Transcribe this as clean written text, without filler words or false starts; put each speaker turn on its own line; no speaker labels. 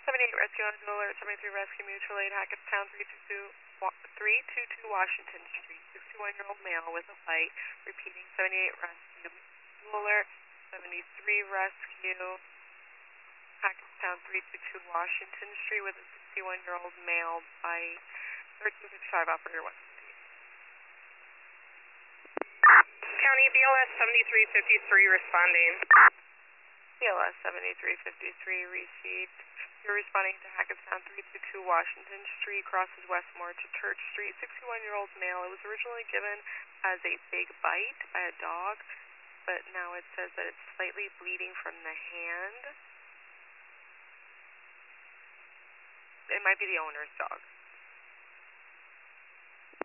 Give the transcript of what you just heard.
78 Rescue on Dual Alert, 73 Rescue Mutual Aid, Hackettstown, 322 Washington Street. 61-year-old male with a light, repeating 78 Rescue Dual Alert, 73 Rescue, Hackettstown, 322 Washington Street with a 61-year-old male by 1355 Operator 1.
County BLS 7353 responding.
BLS 7353 received. You're responding to Hackettstown 322 Washington Street, crosses Westmore to Church Street. 61-year-old male. It was originally given as a big bite by a dog, but now it says that it's slightly bleeding from the hand. It might be the owner's dog.